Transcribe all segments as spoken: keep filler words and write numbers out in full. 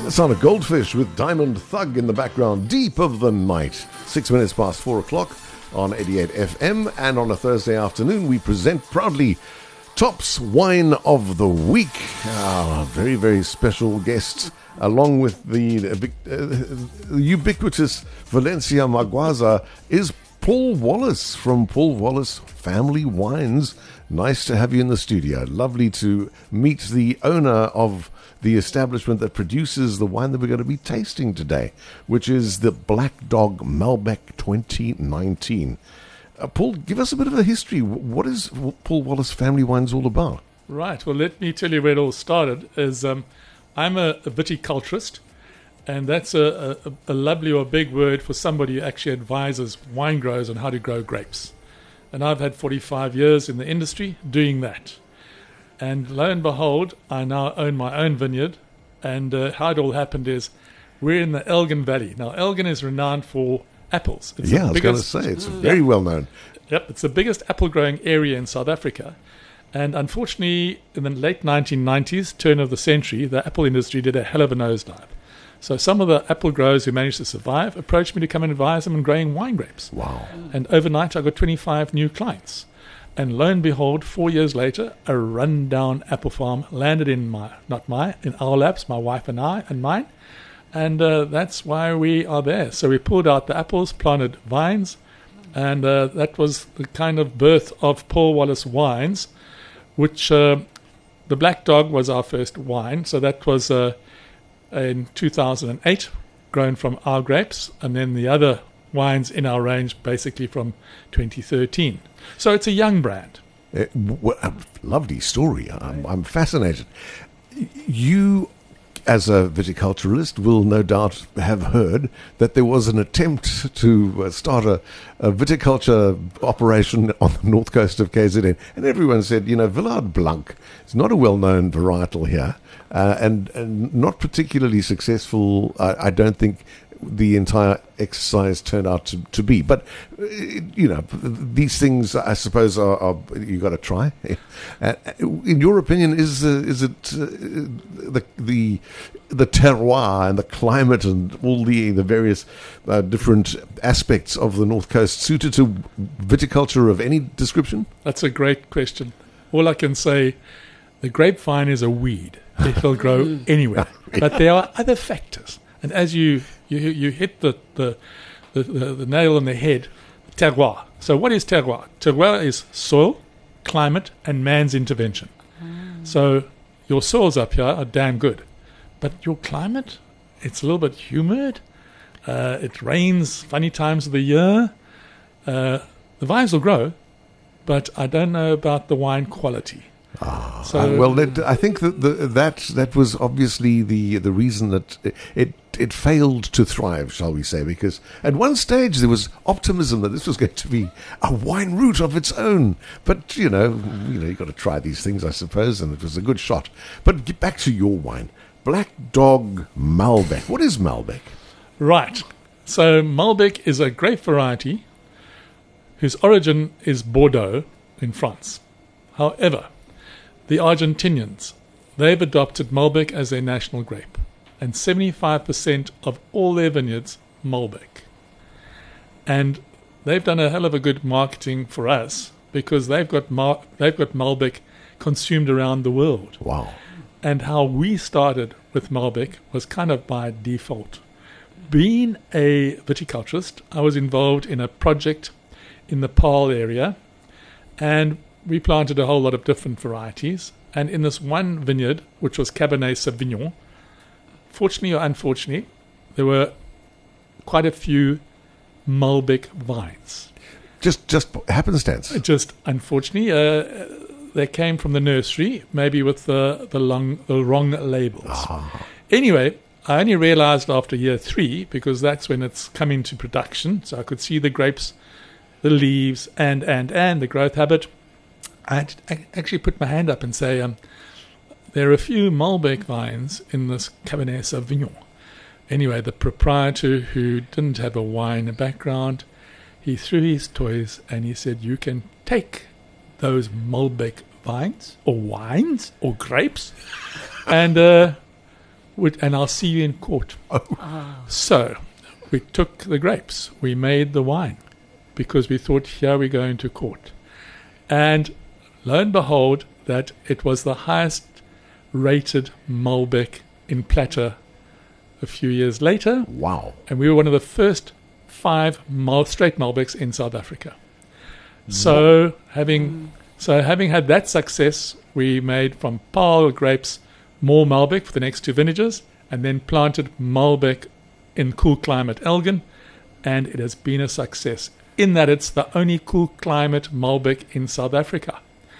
The sound of Goldfish with Diamond Thug in the background, deep of the night. Six minutes past four o'clock on eighty-eight F M, and on a Thursday afternoon we present proudly Top's Wine of the Week. Our very, very special guest, along with the, the uh, ubiquitous Valencia Magwaza, is Paul Wallace from Paul Wallace Family Wines. Nice to have you in the studio. Lovely to meet the owner of the establishment that produces the wine that we're going to be tasting today, which is the Black Dog Malbec twenty nineteen. Uh, Paul, give us a bit of a history. What is Paul Wallace Family Wines all about? Right. Well, let me tell you where it all started. Is um, I'm a, a viticulturist, and that's a, a, a lovely or big word for somebody who actually advises wine growers on how to grow grapes. And I've had forty-five years in the industry doing that. And lo and behold, I now own my own vineyard. And uh, how it all happened is we're in the Elgin Valley. Now, Elgin is renowned for apples. It's yeah, I was going to say, it's very well known. Yep, it's the biggest apple growing area in South Africa. And unfortunately, in the late nineteen nineties, turn of the century, the apple industry did a hell of a nosedive. So some of the apple growers who managed to survive approached me to come and advise them on growing wine grapes. Wow. And overnight, I got twenty-five new clients. And lo and behold, four years later, a rundown apple farm landed in my, not my, in our laps, my wife and I, and mine. And uh, that's why we are there. So we pulled out the apples, planted vines, and uh, that was the kind of birth of Paul Wallace Wines, which uh, the Black Dog was our first wine. So that was uh, in two thousand eight, grown from our grapes, and then the other wines in our range basically from twenty thirteen. So it's a young brand. Uh, well, a lovely story. I'm, I'm fascinated. You, as a viticulturalist, will no doubt have heard that there was an attempt to uh, start a, a viticulture operation on the north coast of K Z N. And everyone said, you know, Villard Blanc is not a well-known varietal here, uh, and, and not particularly successful, I, I don't think, the entire exercise turned out to, to be. But, you know, these things, I suppose, are, are you got to try. Uh, in your opinion, is uh, is it uh, the the the terroir and the climate and all the the various uh, different aspects of the North Coast suited to viticulture of any description? That's a great question. All I can say, the grapevine is a weed. It'll grow anywhere. But there are other factors. And as you you, you hit the, the, the, the nail on the head, terroir. So what is terroir? Terroir is soil, climate, and man's intervention. Mm. So your soils up here are damn good. But your climate, it's a little bit humid. Uh, it rains funny times of the year. Uh, the vines will grow, but I don't know about the wine quality. Ah, so, well, that, I think that the, that that was obviously the the reason that it, it it failed to thrive, shall we say? Because at one stage there was optimism that this was going to be a wine route of its own. But you know, you know, you got to try these things, I suppose, and it was a good shot. But get back to your wine, Black Dog Malbec. What is Malbec? Right. So Malbec is a grape variety whose origin is Bordeaux in France. However, the Argentinians, they've adopted Malbec as their national grape, and seventy-five percent of all their vineyards, Malbec. And they've done a hell of a good marketing for us because they've got Mar- they've got Malbec consumed around the world. Wow. And how we started with Malbec was kind of by default. Being a viticulturist, I was involved in a project in the Paarl area, and we planted a whole lot of different varieties. And in this one vineyard, which was Cabernet Sauvignon, fortunately or unfortunately, there were quite a few Malbec vines. Just just happenstance? Just unfortunately, uh, they came from the nursery, maybe with the, the, long, the wrong labels. Ah. Anyway, I only realized after year three, because that's when it's come into production, so I could see the grapes, the leaves, and, and, and the growth habit. I had to actually put my hand up and say, um, there are a few Malbec vines in this Cabernet Sauvignon. Anyway, the proprietor, who didn't have a wine background, he threw his toys and he said, you can take those Malbec vines or wines or grapes and uh, would, and I'll see you in court. Oh. So we took the grapes, we made the wine, because we thought, here we go into court. And lo and behold, that it was the highest rated Malbec in Platter a few years later. Wow. And we were one of the first five Mal- straight Malbecs in South Africa. So having so having had that success, we made from Paarl grapes more Malbec for the next two vintages, and then planted Malbec in cool climate Elgin, and it has been a success in that it's the only cool climate Malbec in South Africa.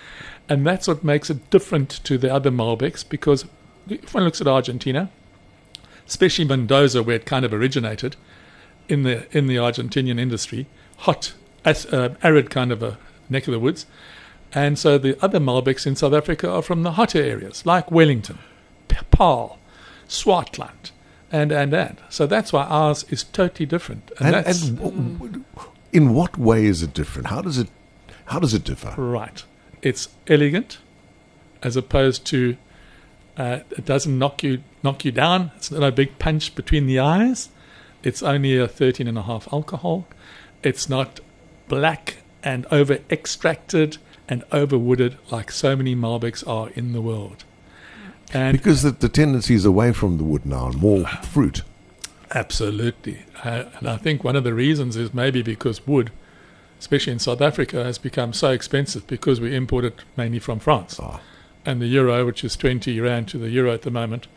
And that's what makes it different to the other Malbecs, because if one looks at Argentina, especially Mendoza, where it kind of originated in the in the Argentinian industry, hot, as, uh, arid kind of a neck of the woods. And so the other Malbecs in South Africa are from the hotter areas, like Wellington, Paarl, Swartland, and, and, and. So that's why ours is totally different. And, and, that's, and w- in what way is it different? How does it, how does it differ? Right. It's elegant, as opposed to uh, it doesn't knock you knock you down. It's not a big punch between the eyes. It's only a thirteen and a half alcohol. It's not black and over extracted and over wooded like so many Malbecs are in the world. And because the, the tendency is away from the wood now and more fruit. Absolutely. Uh, and I think one of the reasons is maybe because wood, especially in South Africa, has become so expensive because we import it mainly from France. Oh. And the euro, which is twenty rand to the euro at the moment.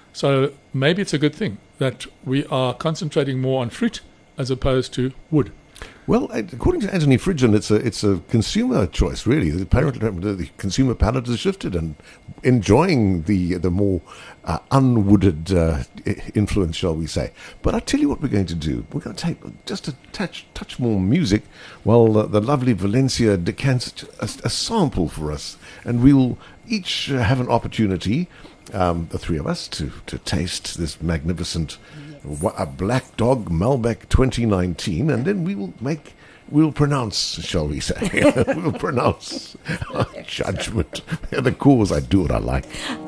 So maybe it's a good thing that we are concentrating more on fruit as opposed to wood. Well, according to Anthony Fridgen, it's a it's a consumer choice, really. The, parent, the consumer palate has shifted and enjoying the the more uh, unwooded uh, influence, shall we say. But I'll tell you what we're going to do. We're going to take just a touch, touch more music while uh, the lovely Valencia decants a, a sample for us. And we'll each uh, have an opportunity, um, the three of us, to, to taste this magnificent yes. a Black Dog Malbec twenty nineteen, and then we will make, we'll pronounce, shall we say, we'll pronounce our judgment. The cause, I do what I like.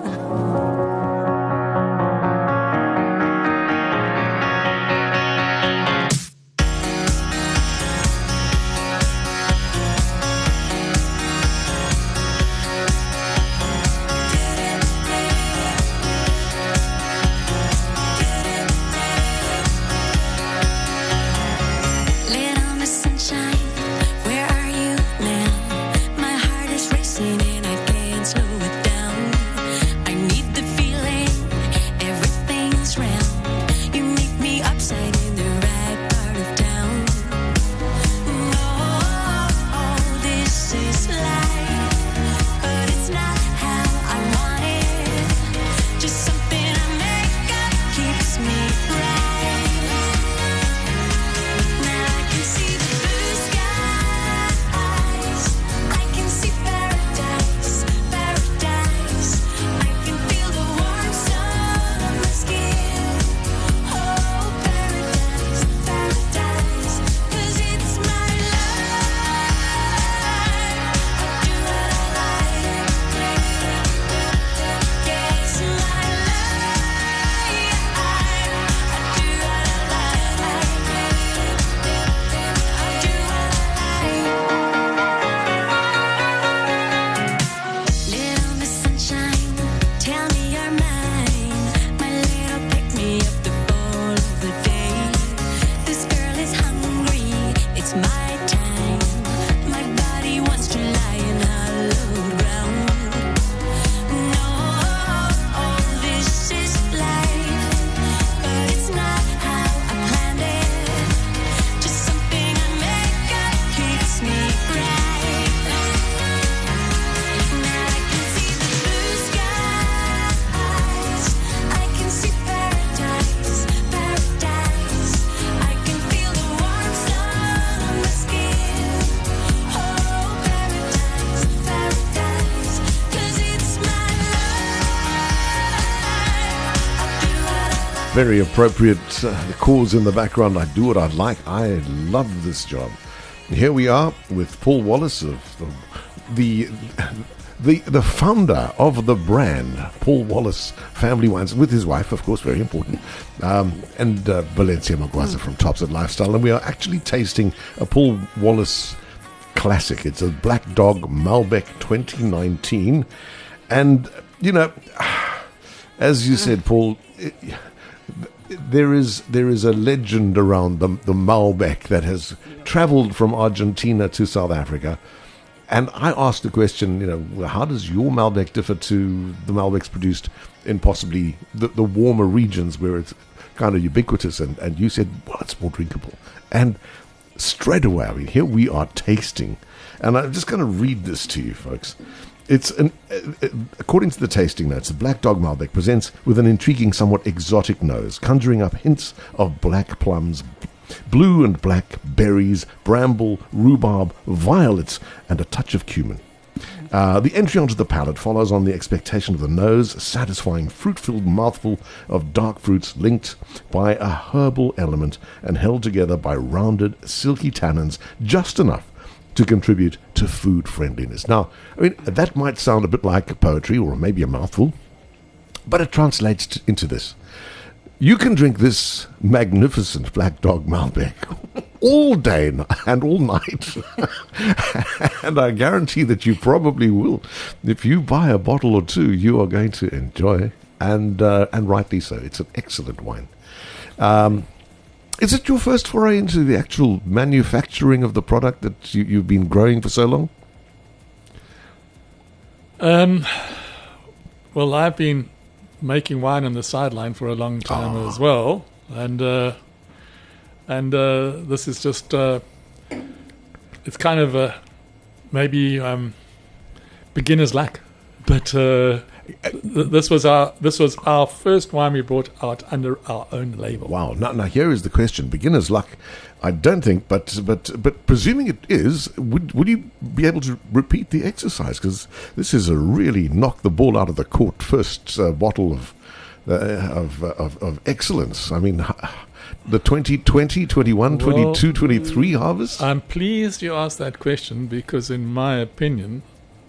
Very appropriate, uh, the cause in the background. I do what I like. I love this job. Here we are with Paul Wallace of the, the the the founder of the brand, Paul Wallace Family Wines, with his wife, of course, very important, um, and uh, Valencia Magwaza from Tops at Lifestyle. And we are actually tasting a Paul Wallace classic. It's a Black Dog Malbec twenty nineteen. And, you know, as you said, Paul, it, there is there is a legend around the, the Malbec that has traveled from Argentina to South Africa. And I asked the question, you know, how does your Malbec differ to the Malbecs produced in possibly the, the warmer regions where it's kind of ubiquitous? And, and you said, well, it's more drinkable. And straight away, I mean, here we are tasting. And I'm just going to read this to you, folks. It's an, uh, according to the tasting notes, the Black Dog Malbec presents with an intriguing, somewhat exotic nose, conjuring up hints of black plums, blue and black berries, bramble, rhubarb, violets, and a touch of cumin. Uh, the entry onto the palate follows on the expectation of the nose, a satisfying fruit-filled mouthful of dark fruits linked by a herbal element and held together by rounded, silky tannins, just enough to contribute to food friendliness. Now, I mean, that might sound a bit like poetry or maybe a mouthful, but it translates t- into this. You can drink this magnificent Black Dog Malbec all day and all night. And I guarantee that you probably will. If you buy a bottle or two, you are going to enjoy, and uh, and rightly so. It's an excellent wine. Um, is it your first foray into the actual manufacturing of the product that you, you've been growing for so long? Um, well, I've been making wine on the sideline for a long time oh. as well, and uh, and uh, this is just uh, it's kind of a maybe um, beginner's luck, but uh, th- this was our this was our first wine we brought out under our own label. Wow! Now, now here is the question: beginner's luck. I don't think, but but but presuming it is, would would you be able to repeat the exercise? Because this is a really knock the ball out of the court first uh, bottle of, uh, of of of excellence. I mean, the twenty twenty, twenty-one, well, twenty-two, twenty-three harvest. I'm pleased you asked that question because, in my opinion,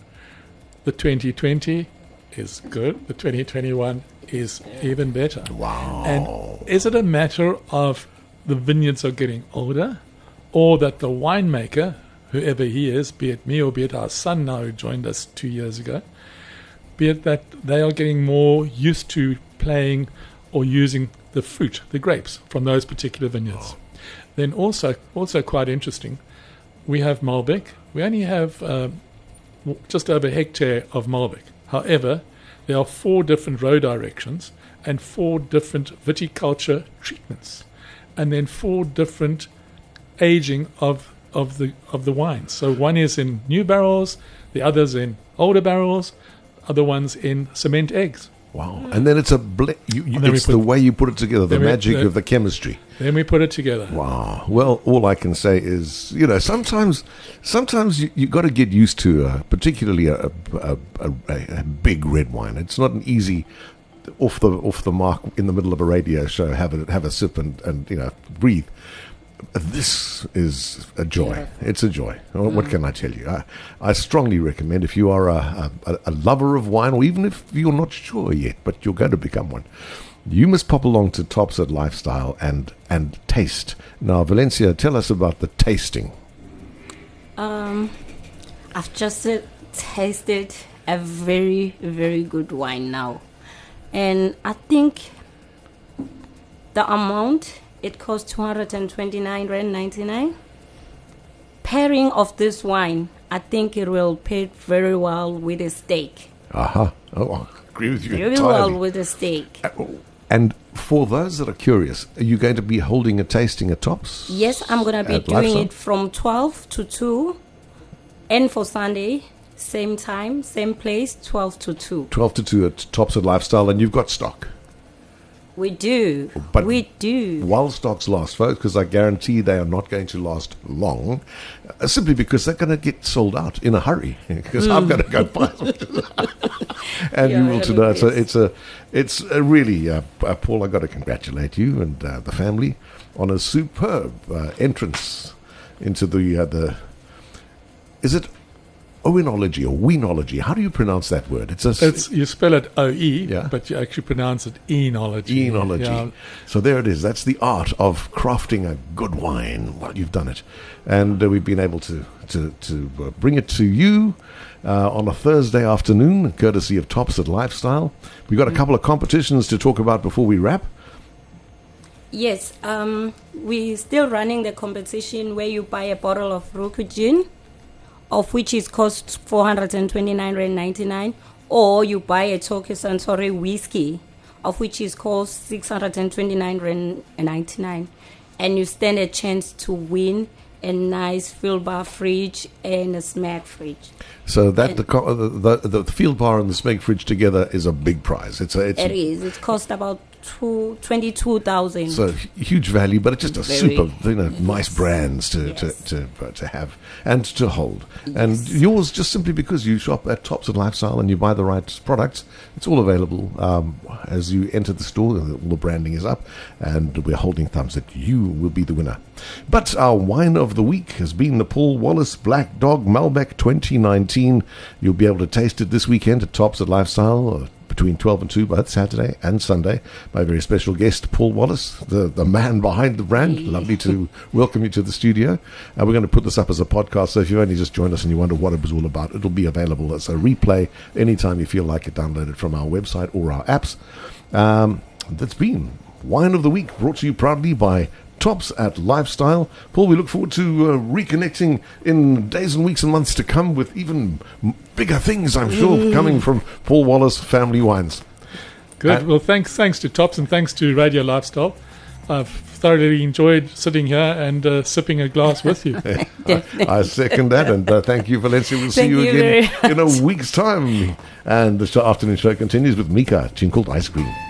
the twenty twenty is good. The twenty twenty-one is even better. Wow! And is it a matter of the vineyards are getting older, or that the winemaker, whoever he is, be it me or be it our son now who joined us two years ago, be it that they are getting more used to playing or using the fruit, the grapes, from those particular vineyards. Oh. Then also, also quite interesting, we have Malbec. We only have um, just over a hectare of Malbec. However, there are four different row directions and four different viticulture treatments, and then four different aging of of the of the wines. So one is in new barrels, the others in older barrels, other ones in cement eggs. Wow! And then it's a ble- you, you, it's put, the way you put it together, the magic we, of the chemistry. Then we put it together. Wow! Well, all I can say is, you know, sometimes, sometimes you you got to get used to, uh, particularly a a, a a big red wine. It's not an easy off the off the mark in the middle of a radio show. Have a have a sip and, and you know breathe. This is a joy. It's a joy. What can I tell you? I, I strongly recommend, if you are a, a, a lover of wine, or even if you're not sure yet, but you're going to become one, you must pop along to Tops at Lifestyle and, and taste. Now, Valencia, tell us about the tasting. Um, I've just uh, tasted a very, very good wine now. And I think the amount... it costs two hundred twenty-nine rand ninety-nine. Pairing of this wine, I think it will pair very well with a steak. Aha. Uh-huh. Oh, I agree with you very entirely. well with a steak. And for those that are curious, are you going to be holding a tasting at Tops? Yes, I'm going to be doing Lifestyle? it from twelve to two. And for Sunday, same time, same place, twelve to two. twelve to two at Tops at Lifestyle, and you've got stock. We do. But we do. While stocks last, folks, because I guarantee they are not going to last long, uh, simply because they're going to get sold out in a hurry. Because mm. I'm going to go buy them, and yeah, you will to know. It so it's a, it's a really, uh, uh, Paul. I got to congratulate you and uh, the family on a superb uh, entrance into the uh, the. Is it Oenology or Weenology. How do you pronounce that word? It's a It's, you spell it O E, Yeah. but you actually pronounce it enology. Enology. Yeah. So there it is. That's the art of crafting a good wine. Well, you've done it. And uh, we've been able to, to, to uh, bring it to you uh, on a Thursday afternoon, courtesy of Tops at Lifestyle. We've got a couple of competitions to talk about before we wrap. Yes, um, we're still running the competition where you buy a bottle of Roku gin, of which is cost four hundred twenty-nine rand ninety-nine, or you buy a Tokyo Suntory whiskey, of which is cost six hundred twenty-nine rand ninety-nine, and you stand a chance to win a nice field bar fridge and a Smeg fridge. So that the, co- the the the field bar and the Smeg fridge together is a big prize. It's a it's It is. It cost about two, twenty-two thousand. So huge value, but it's just a Very. super, you know, nice Yes. brands to, Yes. to, to, uh, to have and to hold. Yes. And yours, just simply because you shop at Tops at Lifestyle and you buy the right products, it's all available um, as you enter the store. All the branding is up, and we're holding thumbs that you will be the winner. But our wine of the week has been the Paul Wallace Black Dog Malbec twenty nineteen. You'll be able to taste it this weekend at Tops at Lifestyle, uh, between twelve and two, both Saturday and Sunday, by a very special guest, Paul Wallace, the, the man behind the brand. Lovely to welcome you to the studio. Uh, we're going to put this up as a podcast, so if you've only just joined us and you wonder what it was all about, it'll be available as a replay anytime you feel like it. Download it from our website or our apps. Um, that's been Wine of the Week, brought to you proudly by Tops at Lifestyle. Paul, we look forward to uh, reconnecting in days and weeks and months to come with even m- bigger things, I'm sure, Mm. coming from Paul Wallace Family Wines. Good. Uh, well, thanks thanks to Tops and thanks to Radio Lifestyle. I've thoroughly enjoyed sitting here and uh, sipping a glass with you. I second that, and uh, thank you, Valencia. We'll see Thank you, you again very in a week's time. And the afternoon show continues with Mika, tune called Ice Cream.